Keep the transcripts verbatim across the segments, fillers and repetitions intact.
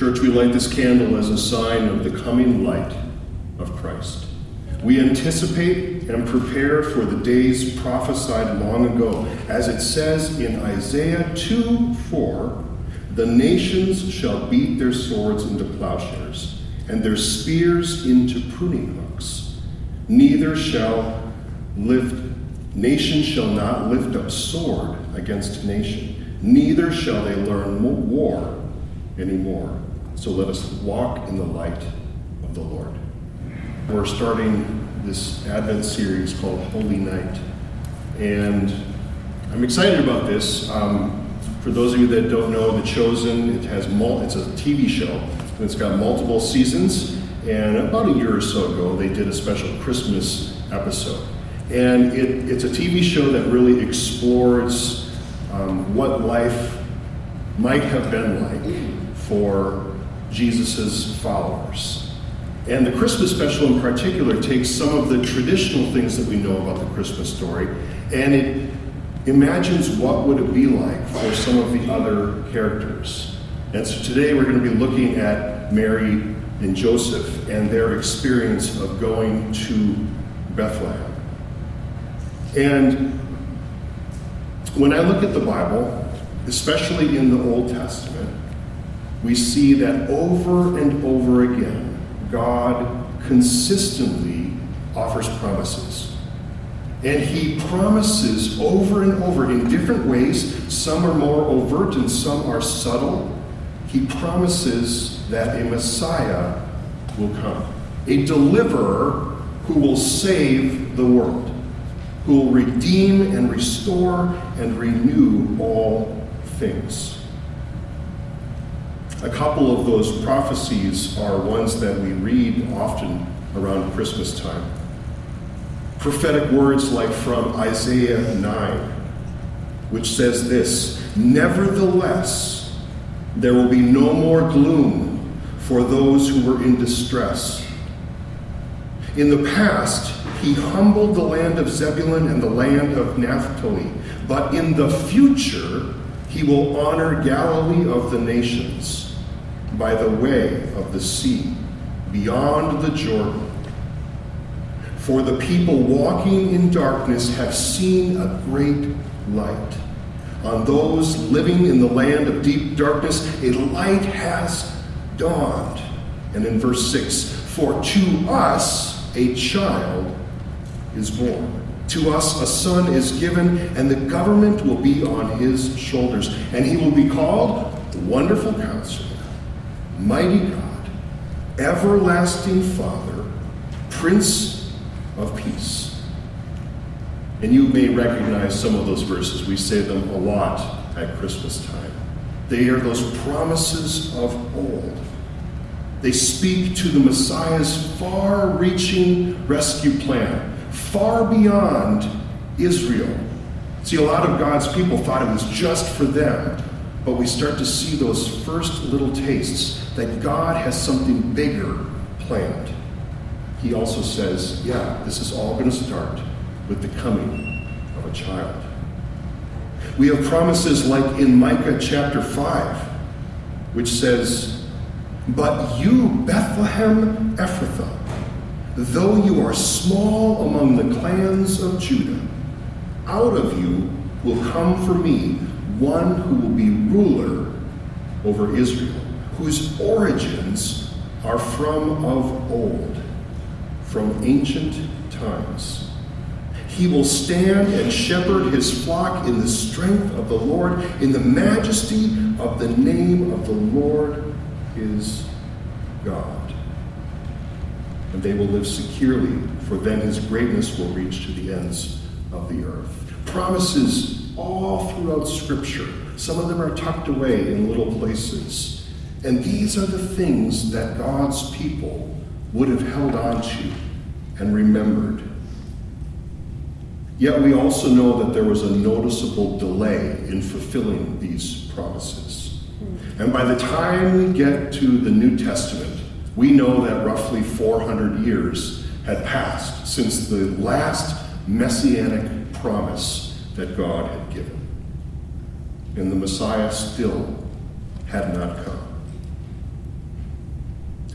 Church, we light this candle as a sign of the coming light of Christ. We anticipate and prepare for the days prophesied long ago. As it says in Isaiah two four, the nations shall beat their swords into plowshares, and their spears into pruning hooks. Neither shall lift, nation shall not lift up sword against nation, neither shall they learn war anymore. So let us walk in the light of the Lord. We're starting this Advent series called Holy Night, and I'm excited about this. Um, for those of you that don't know, The Chosen, it has mul- it's a T V show, and it's got multiple seasons, and about a year or so ago, they did a special Christmas episode. And it, it's a T V show that really explores um, what life might have been like for Jesus' followers. And the Christmas special in particular takes some of the traditional things that we know about the Christmas story, and it imagines what would it be like for some of the other characters. And so today we're going to be looking at Mary and Joseph and their experience of going to Bethlehem. And when I look at the Bible, especially in the Old Testament, we see that over and over again, God consistently offers promises. And he promises over and over in different ways. Some are more overt and some are subtle. He promises that a Messiah will come, a deliverer who will save the world, who will redeem and restore and renew all things. A couple of those prophecies are ones that we read often around Christmas time. Prophetic words like from Isaiah nine, which says this, "Nevertheless, there will be no more gloom for those who were in distress. In the past, he humbled the land of Zebulun and the land of Naphtali, but in the future, he will honor Galilee of the nations by the way of the sea, beyond the Jordan. For the people walking in darkness have seen a great light. On those living in the land of deep darkness, a light has dawned." And in verse six, "For to us a child is born. To us a son is given, and the government will be on his shoulders. And he will be called Wonderful Counselor, Mighty God, Everlasting Father, Prince of Peace." And you may recognize some of those verses. We say them a lot at Christmas time. They are those promises of old. They speak to the Messiah's far-reaching rescue plan, far beyond Israel. See, a lot of God's people thought it was just for them, but we start to see those first little tastes that God has something bigger planned. He also says, yeah, this is all going to start with the coming of a child. We have promises like in Micah chapter five, which says, "But you, Bethlehem Ephrathah, though you are small among the clans of Judah, out of you will come for me one who will be ruler over Israel, whose origins are from of old, from ancient times. He will stand and shepherd his flock in the strength of the Lord, in the majesty of the name of the Lord is God. And they will live securely, for then his greatness will reach to the ends of the earth." Promises all throughout Scripture. Some of them are tucked away in little places. And these are the things that God's people would have held on to and remembered. Yet we also know that there was a noticeable delay in fulfilling these promises. And by the time we get to the New Testament, we know that roughly four hundred years had passed since the last messianic promise that God had given. And the Messiah still had not come.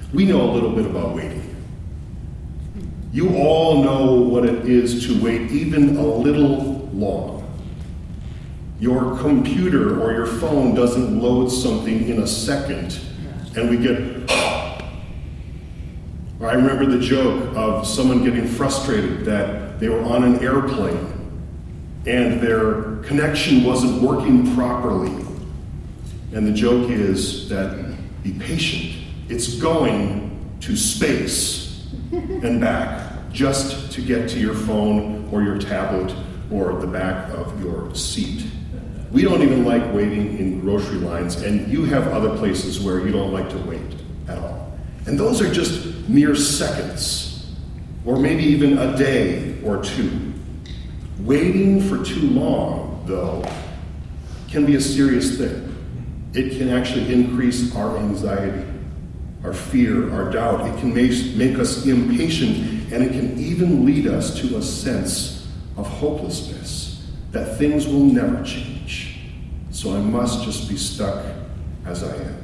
We know a little bit about waiting. You all know what it is to wait even a little long. Your computer or your phone doesn't load something in a second, and we get, I remember the joke of someone getting frustrated that they were on an airplane and their connection wasn't working properly. And the joke is that be patient. It's going to space and back just to get to your phone or your tablet or the back of your seat. We don't even like waiting in grocery lines, and you have other places where you don't like to wait at all. And those are just mere seconds, or maybe even a day or two. Waiting for too long, though, can be a serious thing. It can actually increase our anxiety, our fear, our doubt. It can make, make us impatient, and it can even lead us to a sense of hopelessness, that things will never change. So I must just be stuck as I am.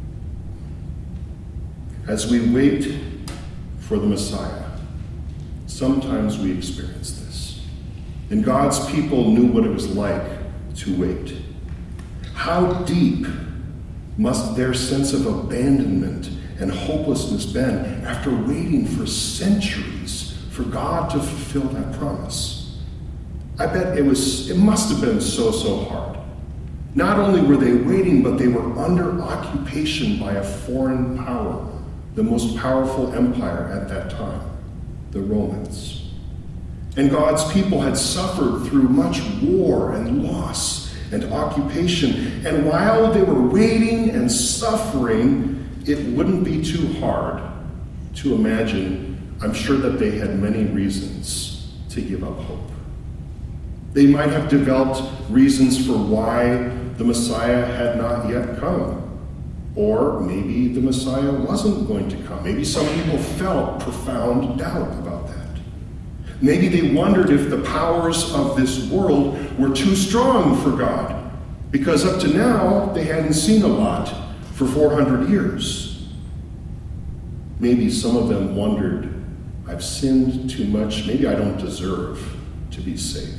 As we wait for the Messiah, sometimes we experience this. And God's people knew what it was like to wait. How deep must their sense of abandonment and hopelessness been after waiting for centuries for God to fulfill that promise? I bet it was, it must have been so, so hard. Not only were they waiting, but they were under occupation by a foreign power, the most powerful empire at that time, the Romans. And God's people had suffered through much war and loss and occupation. And while they were waiting and suffering, it wouldn't be too hard to imagine, I'm sure that they had many reasons to give up hope. They might have developed reasons for why the Messiah had not yet come. Or maybe the Messiah wasn't going to come. Maybe some people felt profound doubt about that. Maybe they wondered if the powers of this world were too strong for God, because up to now they hadn't seen a lot for four hundred years. Maybe some of them wondered, I've sinned too much, maybe I don't deserve to be saved.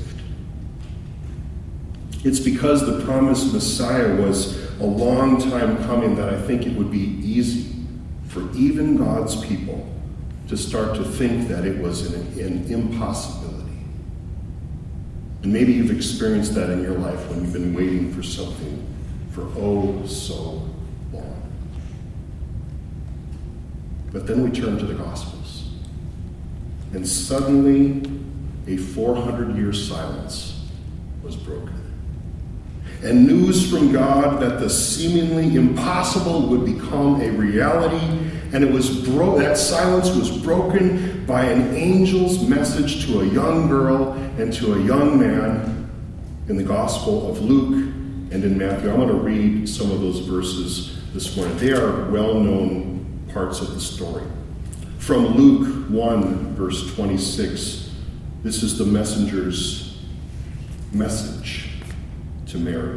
It's because the promised Messiah was a long time coming that I think it would be easy for even God's people to start to think that it was an, an impossibility. And maybe you've experienced that in your life when you've been waiting for something for oh so long. But then we turn to the Gospels, and suddenly a four hundred year silence was broken. And news from God that the seemingly impossible would become a reality, and it was bro- that silence was broken by an angel's message to a young girl and to a young man in the Gospel of Luke and in Matthew. I'm going to read some of those verses this morning. They are well-known parts of the story. From Luke one, verse twenty-six, this is the messenger's message to Mary.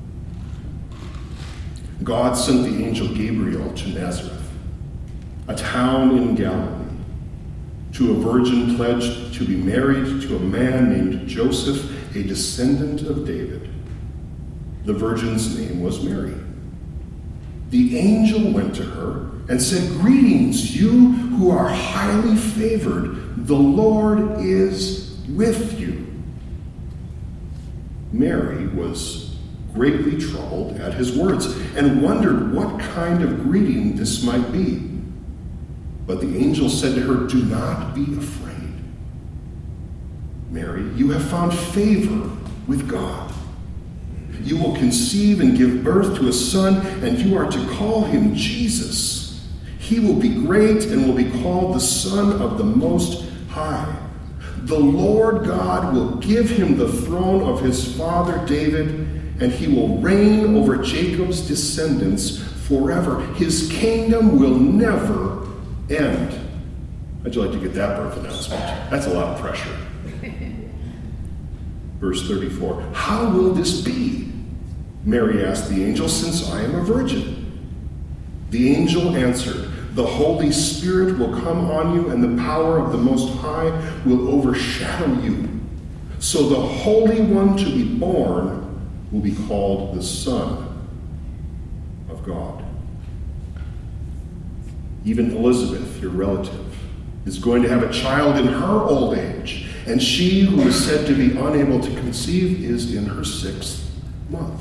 God sent the angel Gabriel to Nazareth, a town in Galilee, to a virgin pledged to be married to a man named Joseph, a descendant of David. The virgin's name was Mary. The angel went to her and said, "Greetings, you who are highly favored. The Lord is with you." Mary was greatly troubled at his words and wondered what kind of greeting this might be. But the angel said to her, "Do not be afraid, Mary. You have found favor with God. You will conceive and give birth to a son, and you are to call him Jesus. He will be great and will be called the Son of the Most High. The Lord God will give him the throne of his father David, and he will reign over Jacob's descendants forever. His kingdom will never end." How'd you like to get that birth announcement? That's a lot of pressure. Verse thirty-four, "How will this be?" Mary asked the angel, "since I am a virgin." The angel answered, The Holy Spirit will come on you, and the power of the Most High will overshadow you. So the Holy One to be born will be called the Son of God. Even Elizabeth, your relative, is going to have a child in her old age, and she who is said to be unable to conceive is in her sixth month.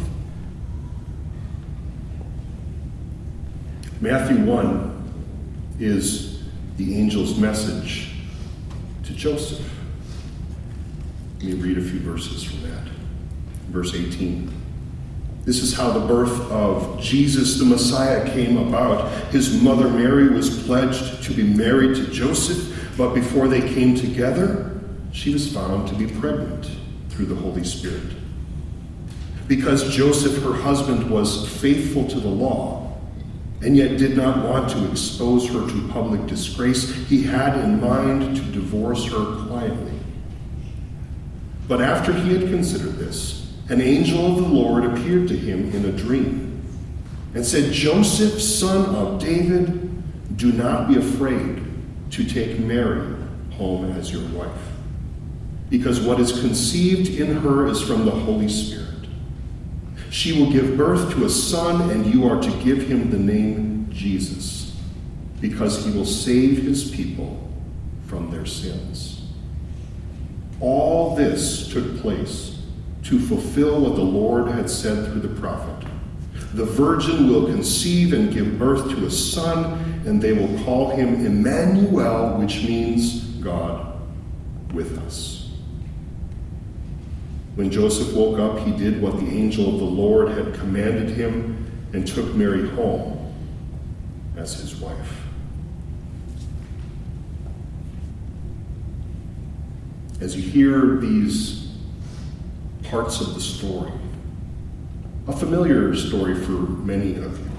Matthew one is the angel's message to Joseph. Let me read a few verses from that. Verse eighteen. This is how the birth of Jesus the Messiah came about. His mother Mary was pledged to be married to Joseph, but before they came together, she was found to be pregnant through the Holy Spirit. Because Joseph, her husband, was faithful to the law, and yet did not want to expose her to public disgrace, he had in mind to divorce her quietly. But after he had considered this, an angel of the Lord appeared to him in a dream and said, Joseph, son of David, do not be afraid to take Mary home as your wife, because what is conceived in her is from the Holy Spirit. She will give birth to a son, and you are to give him the name Jesus, because he will save his people from their sins. All this took place to fulfill what the Lord had said through the prophet. The virgin will conceive and give birth to a son, and they will call him Emmanuel, which means God with us. When Joseph woke up, he did what the angel of the Lord had commanded him and took Mary home as his wife. As you hear these parts of the story, a familiar story for many of you,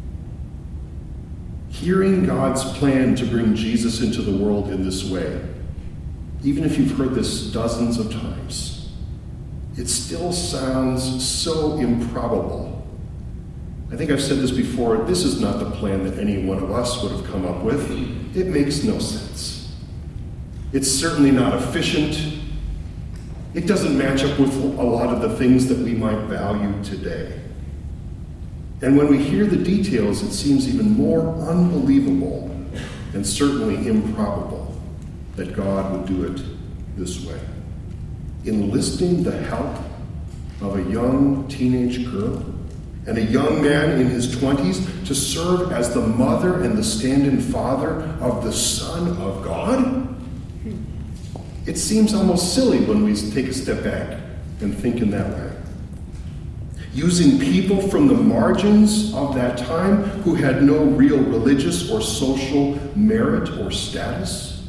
hearing God's plan to bring Jesus into the world in this way, even if you've heard this dozens of times, it still sounds so improbable. I think I've said this before, this is not the plan that any one of us would have come up with. It makes no sense. It's certainly not efficient. It doesn't match up with a lot of the things that we might value today. And when we hear the details, it seems even more unbelievable and certainly improbable that God would do it this way. Enlisting the help of a young teenage girl and a young man in his twenties to serve as the mother and the stand-in father of the Son of God? It seems almost silly when we take a step back and think in that way. Using people from the margins of that time who had no real religious or social merit or status.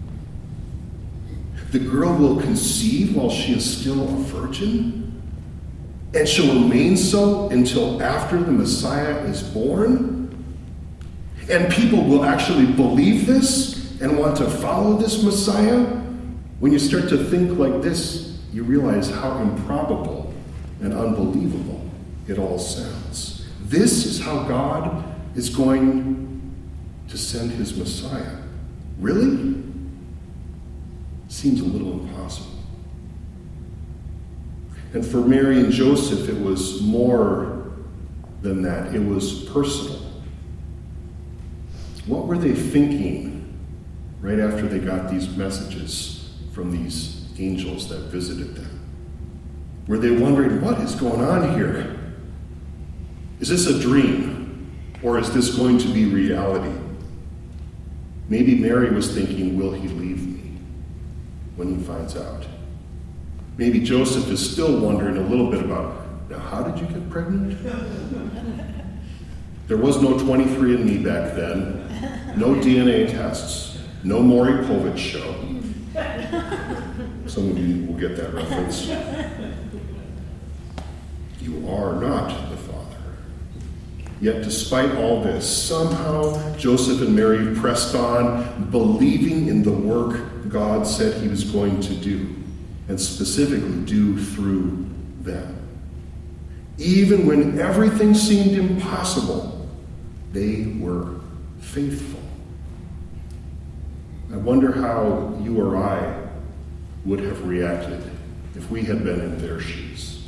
The girl will conceive while she is still a virgin, and she'll remain so until after the Messiah is born. And people will actually believe this and want to follow this Messiah. When you start to think like this, you realize how improbable and unbelievable it all sounds. This is how God is going to send his Messiah. Really? Seems a little impossible. And for Mary and Joseph, it was more than that. It was personal. What were they thinking right after they got these messages from these angels that visited them? Were they wondering, what is going on here? Is this a dream, or is this going to be reality? Maybe Mary was thinking, will he leave me when he finds out? Maybe Joseph is still wondering a little bit about, now how did you get pregnant? There was no twenty-three and me back then, no D N A tests, no Maury Povich show. Some of you will get that reference. You are not the father. Yet despite all this, somehow Joseph and Mary pressed on, believing in the work God said he was going to do, and specifically do through them. Even when everything seemed impossible, they were faithful. faithful. I wonder how you or I would have reacted if we had been in their shoes.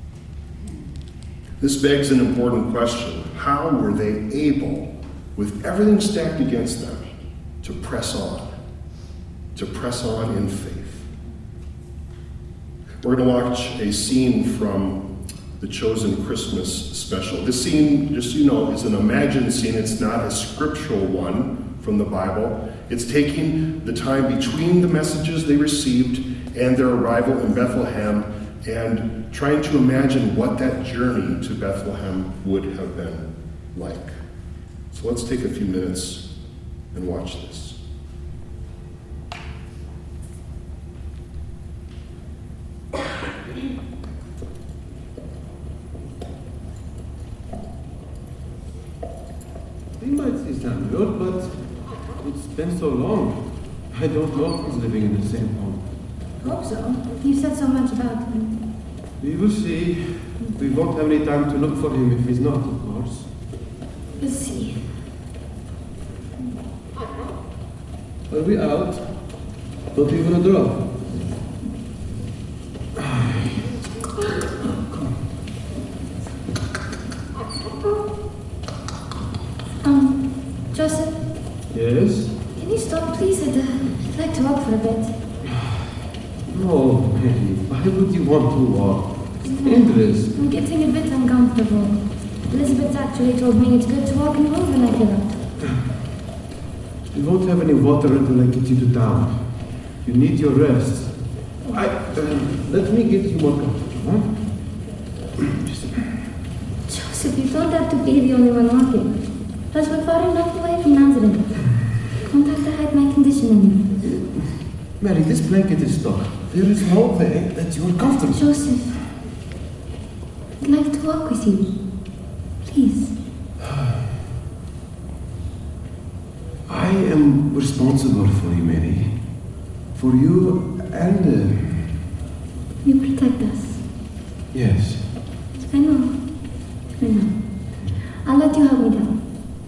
This begs an important question. How were they able, with everything stacked against them, to press on, to press on in faith? We're going to watch a scene from the Chosen Christmas special. This scene, just so you know, is an imagined scene. It's not a scriptural one from the Bible. It's taking the time between the messages they received and their arrival in Bethlehem and trying to imagine what that journey to Bethlehem would have been like. So let's take a few minutes and watch this. He might see Samuel, but it's been so long. I don't know if he's living in the same home. Hope so. You said so much about him. We will see. We won't have any time to look for him if he's not, of course. We'll see. Are we out? Don't you want to drop? Um, Joseph? Yes? Can you stop, please? I'd, uh, I'd like to walk for a bit. No, Mary. Why would you want to walk? It's dangerous. I'm getting a bit uncomfortable. Elizabeth actually told me it's good to walk in the room when I get up. You won't have any water until I get you to town. You need your rest. I, uh, let me get you more comfortable, huh? Joseph, you don't have to be the only one walking. Plus, we're far enough away from Nazareth. Don't have to hide my condition anymore. Mary, this blanket is stuck. There is no way that you are comfortable. Joseph, I'd like to walk with you. Please. I am responsible for you, Mary. For you and... Uh, You protect us. yes. I know. I know. I'll let you help me down.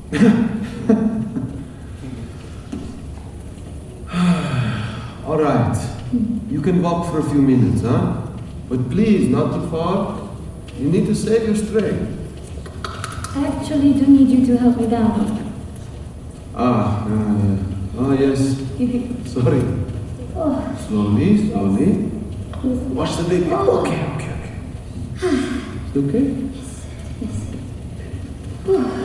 All right. You can walk for a few minutes, huh? But please, not too far. You need to save your strength. I actually do need you to help me down. Ah, uh, oh yes. Sorry. Oh. Slowly, slowly. Watch the baby. Oh. Okay, okay, okay. It's okay? Yes, yes. Oh.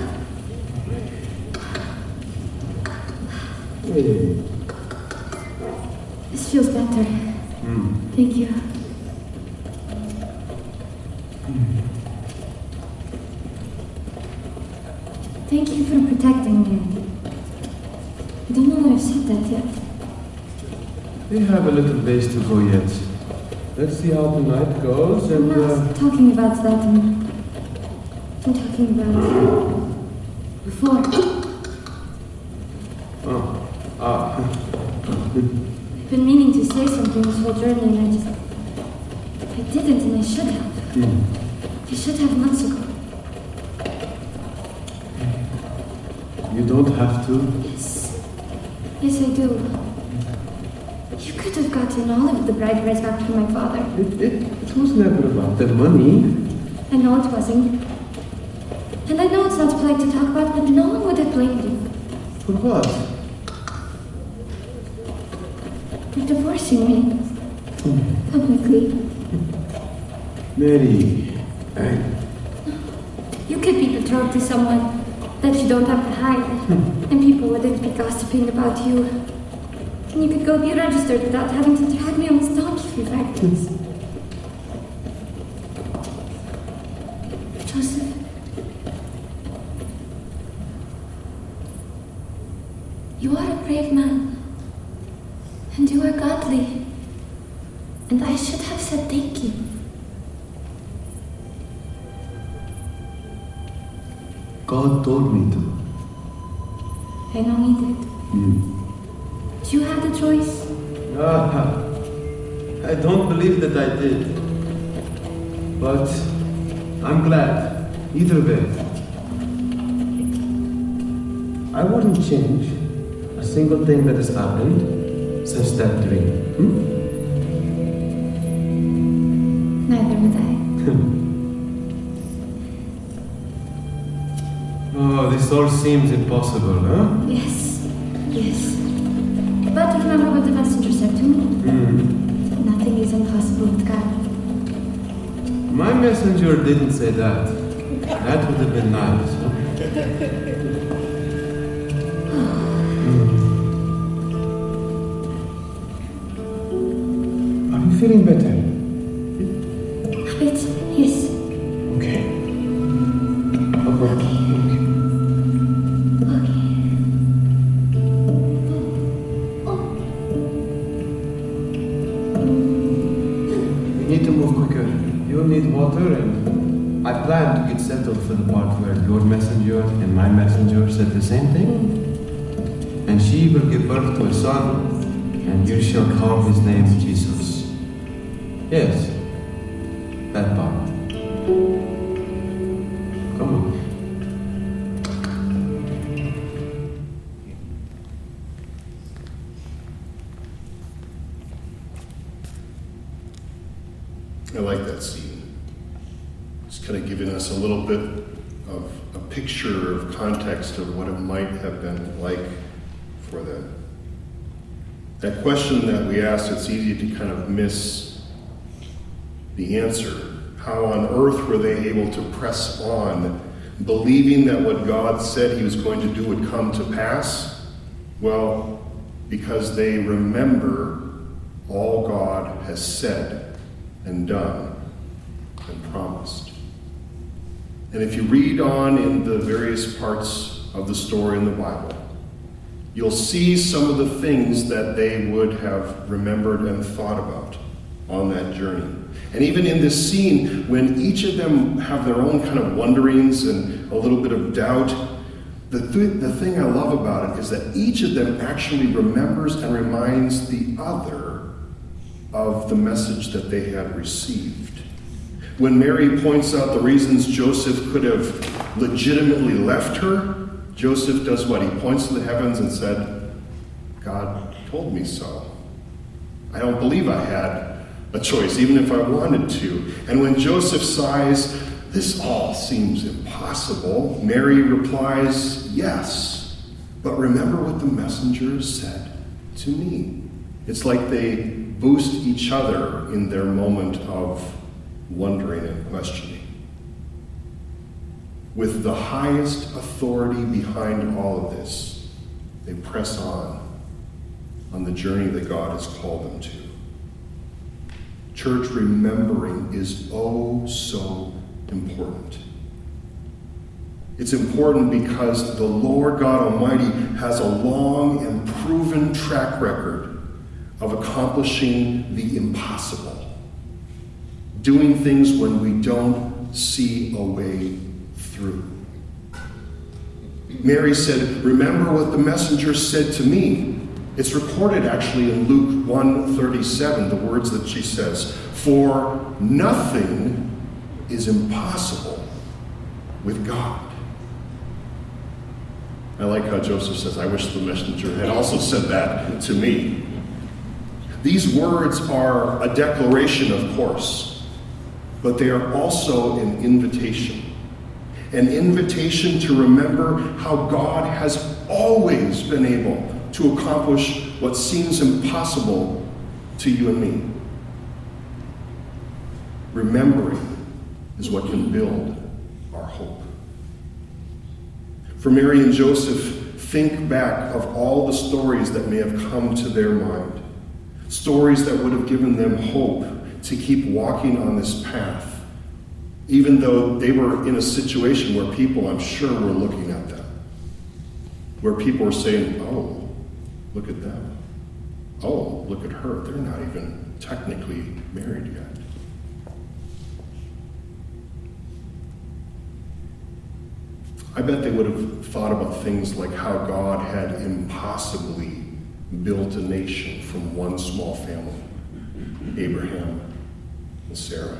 Hey. This feels better. Mm. Thank you. Thank you for protecting me. I don't know that I've said that yet. We have a little ways to go yet. Let's see how tonight goes I'm and... not Uh, talking about that. I'm, I'm talking about before. oh. Ah. I've been meaning to say something this whole journey and I just... I didn't and I should have. Mm. I should have months ago. You don't have to. Yes. Yes, I do. You could have gotten all of the bride price back from my father. It, it, it was never about the money. I know it wasn't. And I know it's not polite to talk about, but no one would have blamed you. For what? For divorcing me. Publicly. Mary, I... You could be betrothed to someone that you don't have to hide. And people wouldn't be gossiping about you. And you could go be registered without having to drag me on this donkey through factories. Joseph. You are a brave man. And you are godly. And I should have said thank you. God told me to. I know he did. Mm. Did you have the choice? Ah, I don't believe that I did. But I'm glad. Either way. I wouldn't change a single thing that has happened since that dream. Hmm? Neither would I. Oh, this all seems impossible, huh? Yes, yes. But remember what the messenger said to me? Mm. Nothing is impossible with God. My messenger didn't say that. That would have been nice. Are you feeling better? A bit, yes. Okay. Okay. Okay. We need to move quicker. You'll need water, and I plan to get settled for the part where your messenger and my messenger said the same thing. And she will give birth to a son, and you shall call his name Jesus. Yes, that part. Come on. I like that scene. It's kind of giving us a little bit of a picture of context of what it might have been like for them. That question that we asked, it's easy to kind of miss the answer. How on earth were they able to press on, believing that what God said he was going to do would come to pass? Well, because they remember all God has said and done and promised. And if you read on in the various parts of the story in the Bible, you'll see some of the things that they would have remembered and thought about on that journey. And even in this scene, when each of them have their own kind of wonderings and a little bit of doubt, the, th- the thing I love about it is that each of them actually remembers and reminds the other of the message that they had received. When Mary points out the reasons Joseph could have legitimately left her, Joseph does what? He points to the heavens and said, God told me so. I don't believe I had a choice, even if I wanted to. And when Joseph sighs, this all seems impossible, Mary replies, yes, but remember what the messenger said to me. It's like they boost each other in their moment of wondering and questioning. With the highest authority behind all of this, they press on on the journey that God has called them to. Church, remembering is oh so important. It's important because the Lord God Almighty has a long and proven track record of accomplishing the impossible, doing things when we don't see a way through. Mary said, remember what the messenger said to me. It's recorded actually in Luke one thirty-seven, the words that she says, for nothing is impossible with God. I like how Joseph says, I wish the messenger had also said that to me. These words are a declaration, of course, but they are also an invitation. An invitation to remember how God has always been able to accomplish what seems impossible to you and me. Remembering is what can build our hope. For Mary and Joseph, think back of all the stories that may have come to their mind. Stories that would have given them hope to keep walking on this path, even though they were in a situation where people, I'm sure, were looking at them. Where people were saying, oh, look at them. Oh, look at her. They're not even technically married yet. I bet they would have thought about things like how God had impossibly built a nation from one small family, Abraham and Sarah.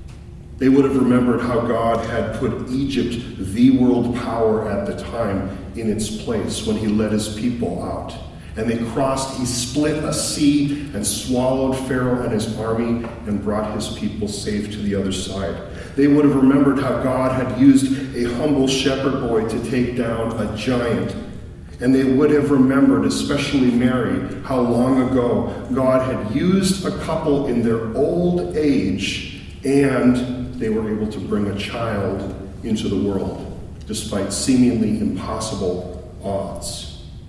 They would have remembered how God had put Egypt, the world power at the time, in its place when he led his people out. And they crossed, he split a sea and swallowed Pharaoh and his army and brought his people safe to the other side. They would have remembered how God had used a humble shepherd boy to take down a giant. And they would have remembered, especially Mary, how long ago God had used a couple in their old age and they were able to bring a child into the world, despite seemingly impossible odds.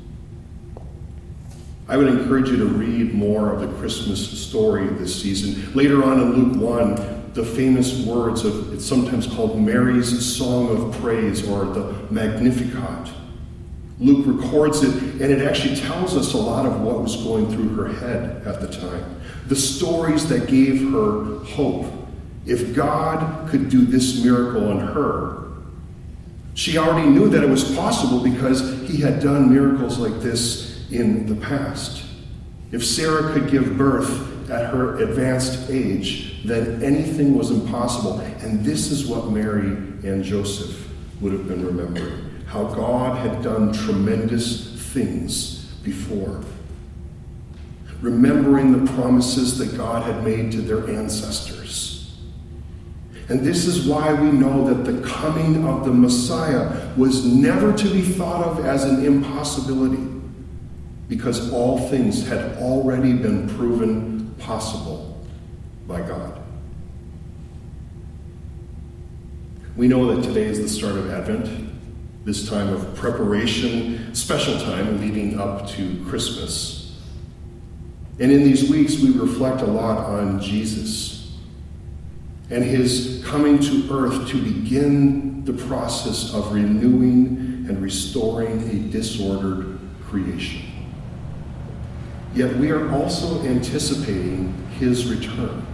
I would encourage you to read more of the Christmas story this season. Later on in Luke one, the famous words of, it's sometimes called Mary's Song of Praise or the Magnificat. Luke records it, and it actually tells us a lot of what was going through her head at the time. The stories that gave her hope. If God could do this miracle in her, she already knew that it was possible because he had done miracles like this in the past. If Sarah could give birth at her advanced age, then anything was impossible. And this is what Mary and Joseph would have been remembering. How God had done tremendous things before. Remembering the promises that God had made to their ancestors. And this is why we know that the coming of the Messiah was never to be thought of as an impossibility, because all things had already been proven possible by God. We know that today is the start of Advent, this time of preparation, special time leading up to Christmas. And in these weeks, we reflect a lot on Jesus and his coming to earth to begin the process of renewing and restoring a disordered creation. Yet we are also anticipating his return.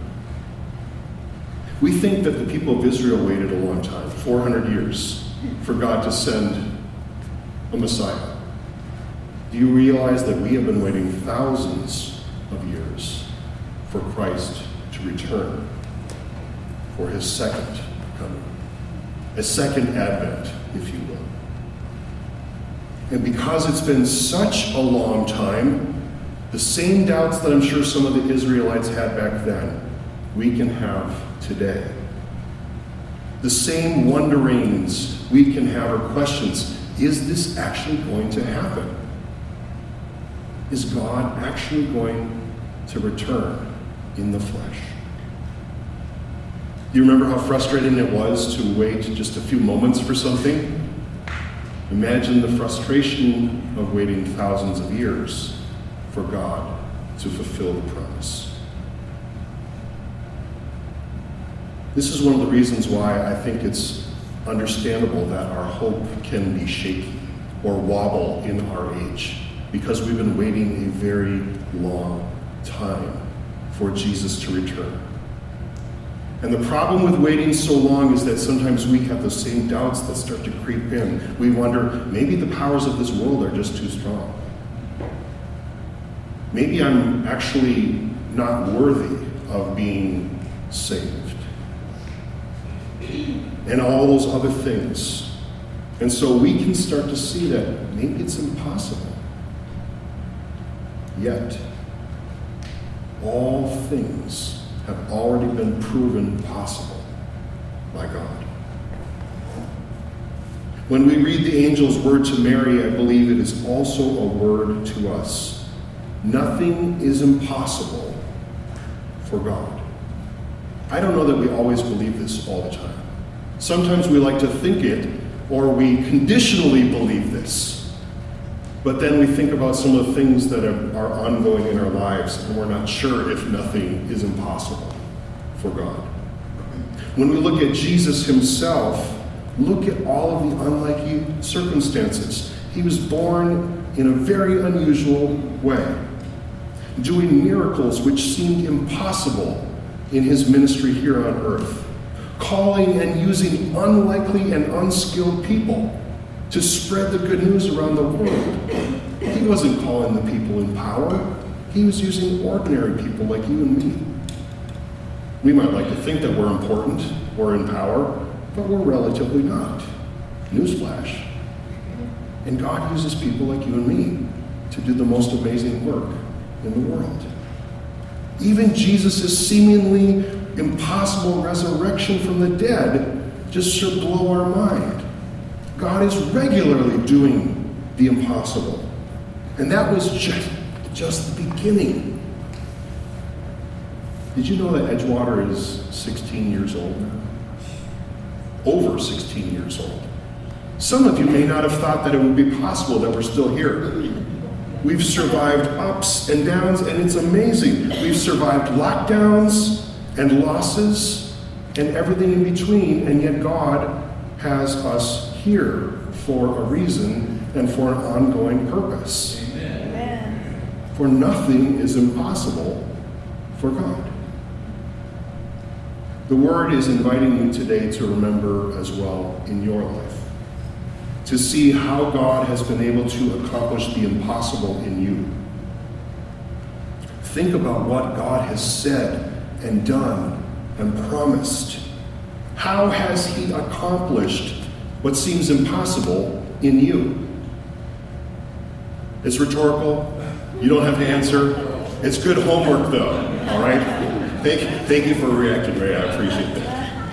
We think that the people of Israel waited a long time, four hundred years, for God to send a Messiah. Do you realize that we have been waiting thousands of years for Christ to return, for his second coming, a second advent, if you will? And because it's been such a long time, the same doubts that I'm sure some of the Israelites had back then, we can have today. The same wonderings we can have or questions. Is this actually going to happen? Is God actually going to return in the flesh? Do you remember how frustrating it was to wait just a few moments for something? Imagine the frustration of waiting thousands of years for God to fulfill the promise. This is one of the reasons why I think it's understandable that our hope can be shaky or wobble in our age, because we've been waiting a very long time for Jesus to return. And the problem with waiting so long is that sometimes we have the same doubts that start to creep in. We wonder, maybe the powers of this world are just too strong. Maybe I'm actually not worthy of being saved. And all those other things. And so we can start to see that maybe it's impossible. Yet, all things have already been proven possible by God. When we read the angel's word to Mary, I believe it is also a word to us. Nothing is impossible for God. I don't know that we always believe this all the time. Sometimes we like to think it, or we conditionally believe this. But then we think about some of the things that are, are ongoing in our lives, and we're not sure if nothing is impossible for God. When we look at Jesus himself, look at all of the unlikely circumstances. He was born in a very unusual way, doing miracles which seemed impossible in his ministry here on earth, calling and using unlikely and unskilled people to spread the good news around the world. He wasn't calling the people in power. He was using ordinary people like you and me. We might like to think that we're important or in power, but we're relatively not. Newsflash. And God uses people like you and me to do the most amazing work in the world. Even Jesus' seemingly impossible resurrection from the dead just should blow our mind. God is regularly doing the impossible. And that was just, just the beginning. Did you know that Edgewater is sixteen years old now? Over sixteen years old. Some of you may not have thought that it would be possible that we're still here. We've survived ups and downs, and it's amazing. We've survived lockdowns and losses and everything in between, and yet God has us here for a reason and for an ongoing purpose. Amen. For nothing is impossible for God. The Word is inviting you today to remember as well in your life, to see how God has been able to accomplish the impossible in you. Think about what God has said and done and promised. How has He accomplished what seems impossible in you? It's rhetorical. You don't have to answer. It's good homework, though. All right? Thank, thank you for reacting, Ray. I appreciate that.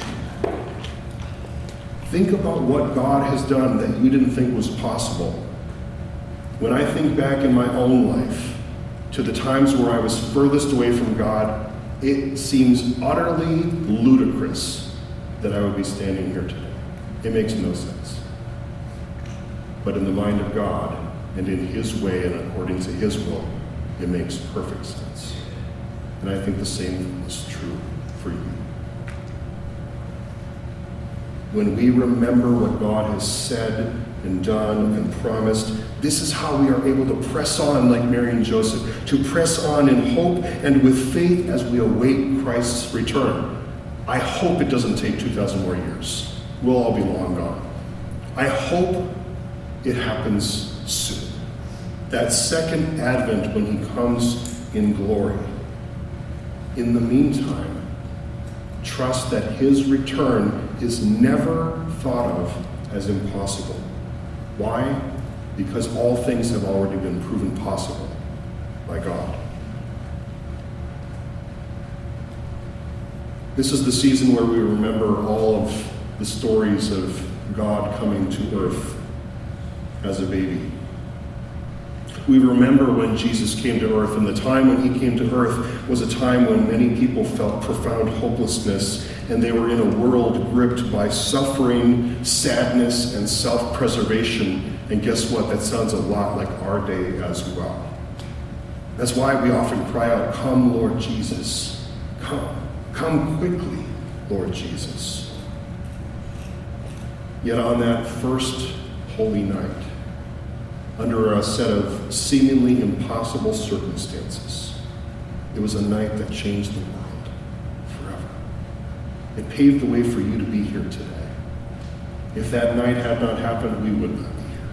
Think about what God has done that you didn't think was possible. When I think back in my own life to the times where I was furthest away from God, it seems utterly ludicrous that I would be standing here today. It makes no sense. But in the mind of God and in His way and according to His will, it makes perfect sense. And I think the same is true for you. When we remember what God has said and done and promised, this is how we are able to press on like Mary and Joseph, to press on in hope and with faith as we await Christ's return. I hope it doesn't take two thousand more years. We'll all be long gone. I hope it happens soon. That second advent when He comes in glory. In the meantime, trust that His return is never thought of as impossible. Why? Because all things have already been proven possible by God. This is the season where we remember all of the stories of God coming to earth as a baby. We remember when Jesus came to earth, and the time when He came to earth was a time when many people felt profound hopelessness, and they were in a world gripped by suffering, sadness, and self-preservation. And guess what? That sounds a lot like our day as well. That's why we often cry out, "Come, Lord Jesus. Come. Come quickly, Lord Jesus." Yet on that first holy night, under a set of seemingly impossible circumstances, it was a night that changed the world forever. It paved the way for you to be here today. If that night had not happened, we would not be here.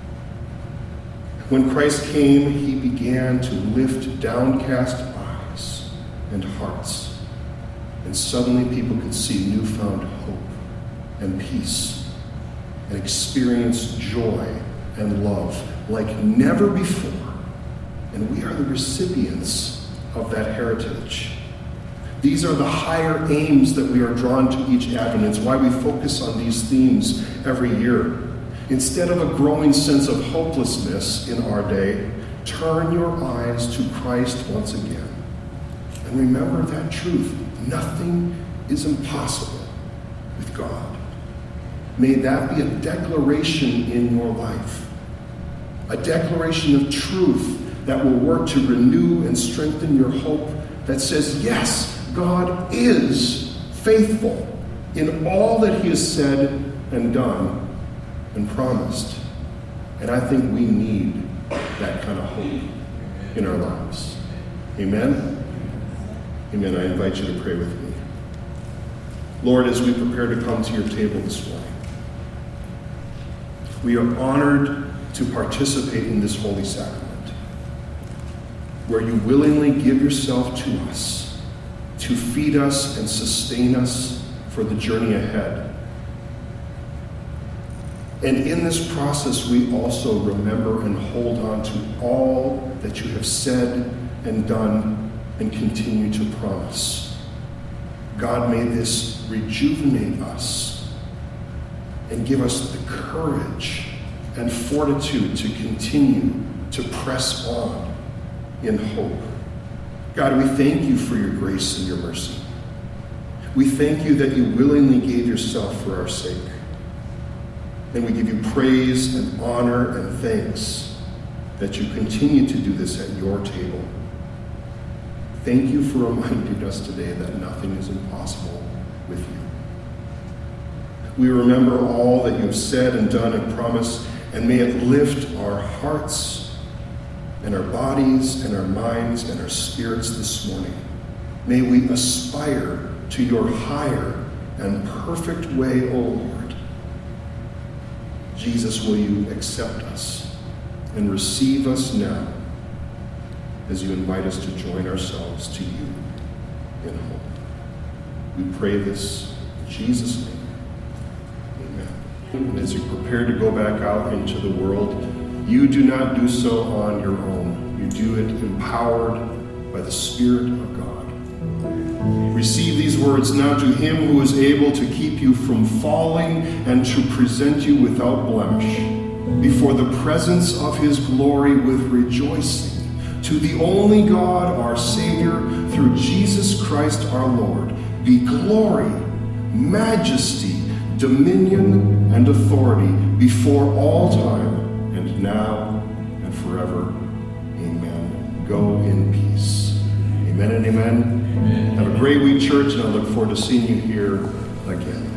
When Christ came, He began to lift downcast eyes and hearts, and suddenly people could see newfound hope and peace and experience joy and love like never before. And we are the recipients of that heritage. These are the higher aims that we are drawn to each Advent. It's why we focus on these themes every year. Instead of a growing sense of hopelessness in our day, turn your eyes to Christ once again. And remember that truth. Nothing is impossible with God. May that be a declaration in your life. A declaration of truth that will work to renew and strengthen your hope, that says, yes, God is faithful in all that He has said and done and promised. And I think we need that kind of hope in our lives. Amen? Amen. I invite you to pray with me. Lord, as we prepare to come to your table this morning, we are honored to participate in this holy sacrament, where you willingly give yourself to us to feed us and sustain us for the journey ahead. And in this process, we also remember and hold on to all that you have said and done and continue to promise. God, may this rejuvenate us and give us the courage and fortitude to continue to press on in hope. God, we thank you for your grace and your mercy. We thank you that you willingly gave yourself for our sake. And we give you praise and honor and thanks that you continue to do this at your table. Thank you for reminding us today that nothing is impossible with you. We remember all that you have said and done and promised, and may it lift our hearts and our bodies and our minds and our spirits this morning. May we aspire to your higher and perfect way, O Lord. Jesus, will you accept us and receive us now as you invite us to join ourselves to you in hope. We pray this in Jesus' name. Amen. And as you prepare to go back out into the world, you do not do so on your own. You do it empowered by the Spirit of God. Receive these words now to him who is able to keep you from falling and to present you without blemish before the presence of his glory with rejoicing. To the only God, our Savior, through Jesus Christ our Lord, be glory, majesty, dominion, and authority before all time, and now and forever. Amen. Go in peace. Amen and amen. Amen. Have a great week, church, and I look forward to seeing you here again.